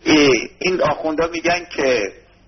این آخوندا میگن که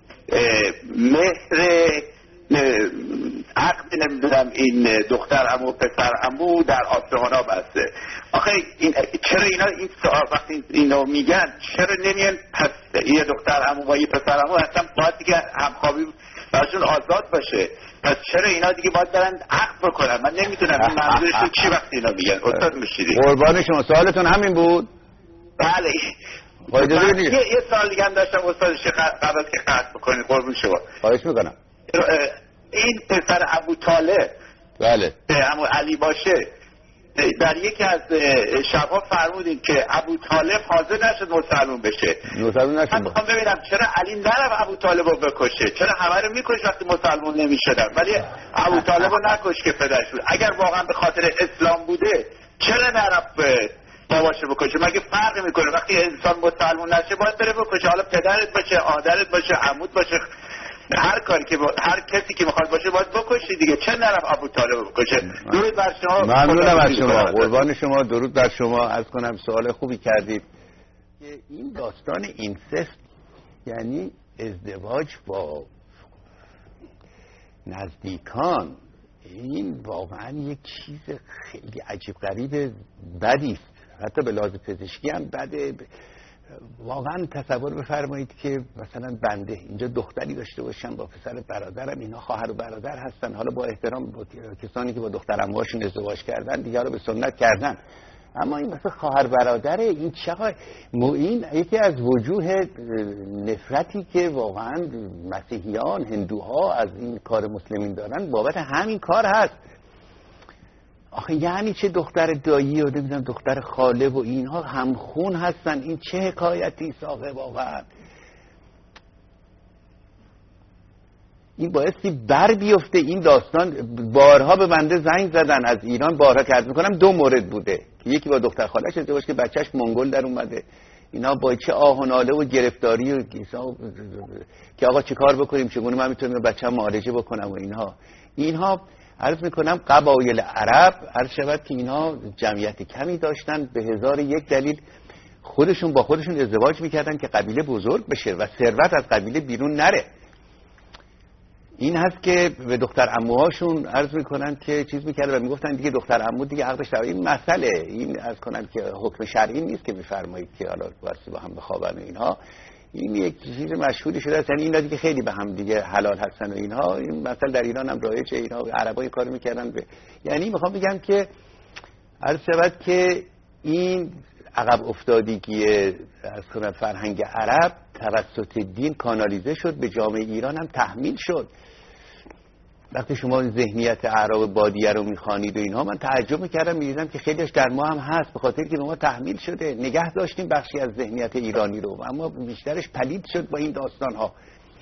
مهر عقد نمیدونم این دختر عمو و پسر عمو در آسمان ها بسته. آخه چرا اینا این وقتی اینو میگن چرا نمیان پس یه دختر عمو و یه پسر عمو اصلا باید دیگه همخوابی براشون آزاد باشه؟ پس چرا اینا دیگه باید برن عقد بکنن؟ من نمیدونم این منظورشون چی وقتی اینا میگن. استاد مشیری قربان شما سوالتون همین بود؟ بله. یه سوال دیگه هم داشتم استاد قبل از که قطع بکنید قربون شما. خواهش میکنم. این پسر ابو طالب بله عمو علی باشه در یکی از شبها فرمودین که ابو طالب حاضر نشد مسلمون بشه. من میخوام ببینم چرا علی نرفت ابو طالب رو بکشه؟ چرا همه رو میکش وقتی مسلمون نمیشدن ولی ابو طالب رو نکش که پدرش بود؟ اگر واقعا به خاطر اسلام بوده چرا نرفت باباشو بکشه؟ مگه فرق میکنه وقتی انسان مسلمون نشه باید بره بکشه؟ حالا پدرت باشه، آدرت باشه، عموت باشه، هر کاری که هر کسی که میخواد باشه باید بکشه دیگه. چه نرفت ابو طالب بکشه؟ درود بر شما. ممنونم از شما، قربان شما، درود بر شما. عرض کنم سوال خوبی کردید که این داستان اینسست یعنی ازدواج با نزدیکان، این واقعا یک چیز خیلی عجیب غریب بدی است. حتی به لحاظ پزشکی هم بده. واقعا تصور بفرمایید که مثلا بنده اینجا دختری داشته باشم با پسر برادرم، اینا خواهر و برادر هستن، حالا با احترام با کسانی که با دختر عموهاشون ازدواج کردن دیگه رو به سنت کردن، اما این مثلا خواهر برادره، این چقدر این یکی از وجوه نفرتی که واقعا مسیحیان هندوها از این کار مسلمین دارن بابت همین کار هست. آخه یعنی چه دختر دایی و نمیدونم دختر خاله و اینها همخون هستن؟ این چه حکایتی ساقه واقعا؟ این بایستی بر بیفته این داستان. بارها به بنده زنگ زدن از ایران، بارها که عرض میکنم 2 مورد بوده که یکی با دختر خاله‌اش ازدواج که بچهش منگول در اومده، اینا با چه آه و ناله و گرفتاری و که آقا چه کار بکنیم، چگونه من میتونم بچه‌م معالجه بکنم و اینها عرض میکنم قبایل عرب عرض شود که اینها جمعیت کمی داشتن، به 1001 دلیل خودشون با خودشون ازدواج میکردن که قبیله بزرگ بشه و ثروت از قبیله بیرون نره. این هست که به دختر عموهاشون عرض میکنن که چیز میکردن و میگفتن دیگه دختر عمو دیگه عقدش در این مسئله، این عرض کنن که حکم شرعی نیست که میفرمایید که حالا واسه با هم بخوابن و اینها. این یک چیز مشهوری شده است، یعنی اینا دیگه خیلی به هم دیگه حلال هستن و اینها. این مثلا در ایران هم رایجه، اینا عربای کار میکردن یعنی میخوام بگم که عرض شود که این عقب افتادگی از فرهنگ عرب توسط دین کانالیزه شد، به جامعه ایران هم تحمیل شد. وقتی شما ذهنیت اعراب بادیه رو میخوانید و اینها، من تعجب میکردم میدیدم که خیلیش در ما هم هست، به خاطر که به ما تحمیل شده. نگه داشتیم بخشی از ذهنیت ایرانی رو، اما بیشترش پلید شد با این داستان ها.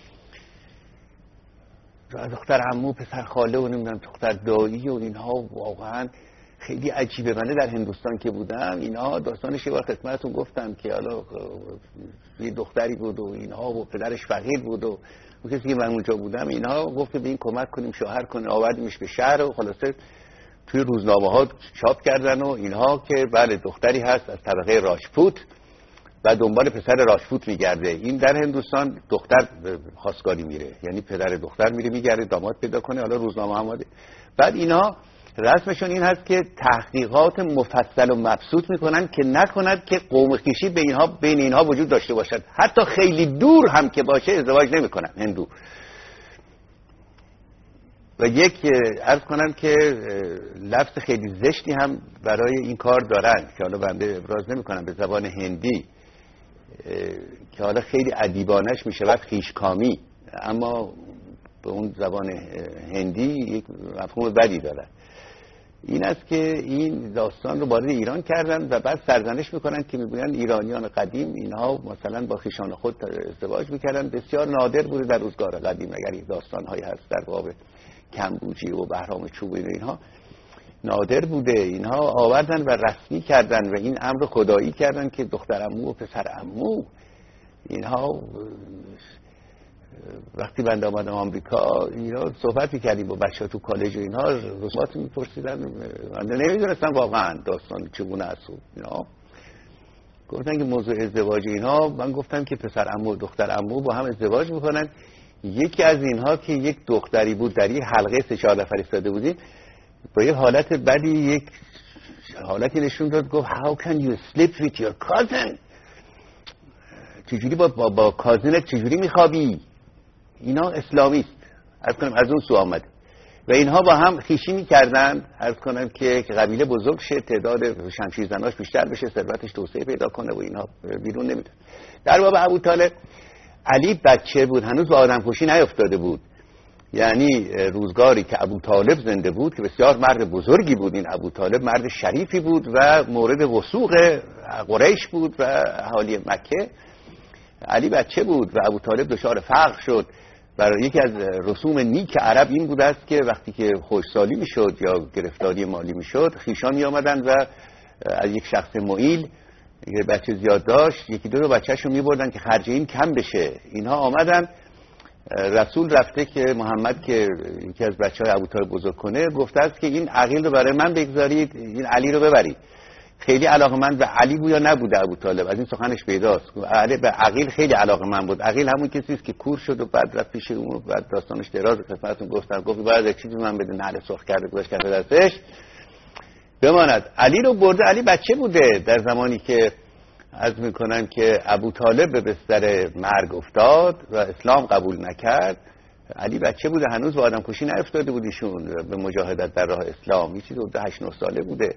دختر عمو، پسر خاله و نمیدونم دختر دایی و اینها واقعا خیلی عجیبه. من در هندوستان که بودم اینها داستانش یه بار خدمتتون گفتم که حالا یه دختری بود و اینها و پدرش فقیر بود و کسی که من اونجا بودم اینها گفت که به این کمک کنیم شوهر کنه، آوردیمش به شهر و خلاصه توی روزنامه ها چاپ کردن و اینها که بله دختری هست از طبقه راجپوت و دنبال پسر راجپوت میگرده. این در هندوستان دختر خواستگاری میره، یعنی پدر دختر میره میگرده داماد پیدا کنه. حالا روزنامه ها بعد اینا رسمشون این هست که تحقیقات مفصل و مبسوط میکنن که نکند که قوم خویشی بین اینها وجود داشته باشد. حتی خیلی دور هم که باشه ازدواج نمیکنن هندو. و یک عرض کنم که لفظ خیلی زشتی هم برای این کار دارن که حالا بنده ابراز نمیکنم به زبان هندی، که حالا خیلی ادیبانش میشود خویشکامی، اما به اون زبان هندی یک مفهوم بدی داره. این است که این داستان رو وارد ایران کردن و بعد سرزنش میکنن که میگوین ایرانیان قدیم اینها مثلا با خویشان خود ازدواج میکردن. بسیار نادر بوده در روزگار قدیم، اگر این داستان هایی هست در باب کمبوجی و بهرام چوبی اینها نادر بوده. اینها آوردن و رسمی کردن و این امر خدایی کردن که دختر عمو و پسر عمو اینها. وقتی بنده آمدم آمریکا اینا صحبت می‌کردیم با بچه‌ها تو کالج و اینها، رسومات می‌پرسیدن، من نمی‌دونستم واقعا داستان چگونه است اینا. گفتن که موضوع ازدواج اینها، من گفتم که پسر عمو و دختر عمو با هم ازدواج میکنن. یکی از اینها که یک دختری بود در یک حلقه 3-4 نفر ایستاده بودیم، با یه حالت بدی یک حالتی نشون داد، گفت how can you sleep with your cousin؟ چجوری با کازینت چجوری میخوابی؟ اینا اسلامیست. عرض کنم از اون سو آمده و اینها با هم خیشی میکردن، عرض کنم که قبیله بزرگ شه، تعداد شمشیر زناش بیشتر بشه، ثروتش توسعه پیدا کنه و اینها بیرون نمیده. در باب ابو طالب، علی بچه بود، هنوز به آدم کشی نیفتاده بود. یعنی روزگاری که ابو طالب زنده بود که بسیار مرد بزرگی بود، این ابو طالب مرد شریفی بود و مورد وثوق قریش بود و اهالی مکه. علی بچه بود و ابو طالب دچار فقر شد. برای یکی از رسوم نیک عرب این بود است که وقتی که خوشسالی میشد یا گرفتاری مالی میشد، خیشان می آمدن و از یک شخص معیل یه بچه زیاد داشت، یکی دو بچه‌شو میبردن که خرج این کم بشه. اینها آمدن، رسول رفته که محمد که یکی از بچه‌های ابو طالب بزرگ کنه، گفته است که این عقیل رو برای من بگذارید، این علی رو ببرید. خیلی علاقمند به علی بود یا نبوده ابو طالب؟ از این سخنش پیداست. به عقیل خیلی علاقمند بود. عقیل همون کسی است که کور شد و بعد رفت پیش اون و بعد داستانش دراز، خدمتتون گفت بعد یک چیزی من بده، نعل سرخ کرده گذاشت کف دستش بماند. علی رو برده، علی بچه بوده در زمانی که عرض میکنن که ابو طالب به بستر مرگ افتاد و اسلام قبول نکرد. علی بچه بوده، هنوز به آدم کشی نیفتاده بود ایشون به مجاهدت در راه اسلام، یه چیزی 8-9 ساله بوده.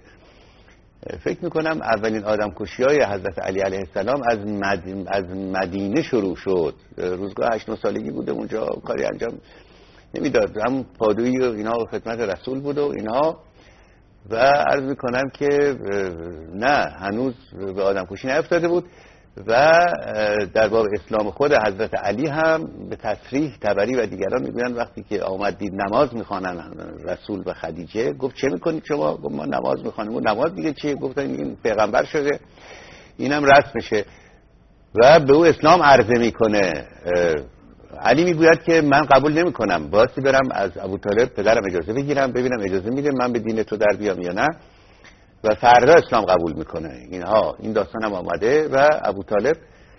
فکر میکنم اولین آدم کشی های حضرت علی علیه السلام از مدینه شروع شد. روزگاه 8-9 سالگی بوده، اونجا کاری انجام نمیداد، هم پادویی و اینا خدمت رسول بود و اینا. و عرض میکنم که نه، هنوز به آدم کشی نیفتاده بود. و در باب اسلام خود حضرت علی هم به تصریح طبری و دیگران میگویند وقتی که آمد دید نماز میخوانن رسول و خدیجه، گفت چه میکنید شما؟ گفت ما نماز میخوانیم. و نماز دیگه چیه؟ گفتن این پیغمبر شده، اینم رسمشه و به او اسلام عرضه میکنه. علی میگوید که من قبول نمیکنم، بایستی برم از ابو طالب پدرم اجازه بگیرم ببینم اجازه میده من به دین تو در بیام یا نه، و فردا اسلام قبول میکنه. این داستان هم آمده و ابو طالب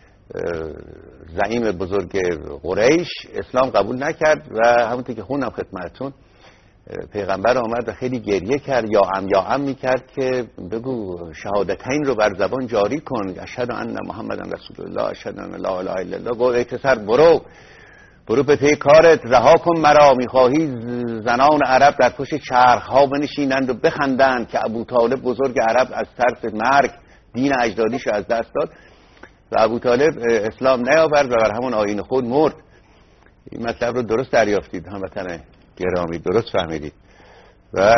زعیم بزرگ قریش اسلام قبول نکرد و همونطور که خوندم خدمتتون پیغمبر آمد و خیلی گریه کرد، یا ام میکرد که بگو شهادتین رو بر زبان جاری کن، اشهد ان محمدن رسول الله، اشهد ان لا اله الا الله. گفت ای پسر برو به پی کارت، رها کن مرا. میخواهی زنان عرب در پشت چرخ ها بنشینند و بخندند که ابو طالب بزرگ عرب از ترس مرگ دین اجدادیش از دست داد و ابو طالب اسلام نیاورد و بر همون آیین خود مرد. این مطلب رو درست دریافتید هموطن گرامی، درست فهمیدید. و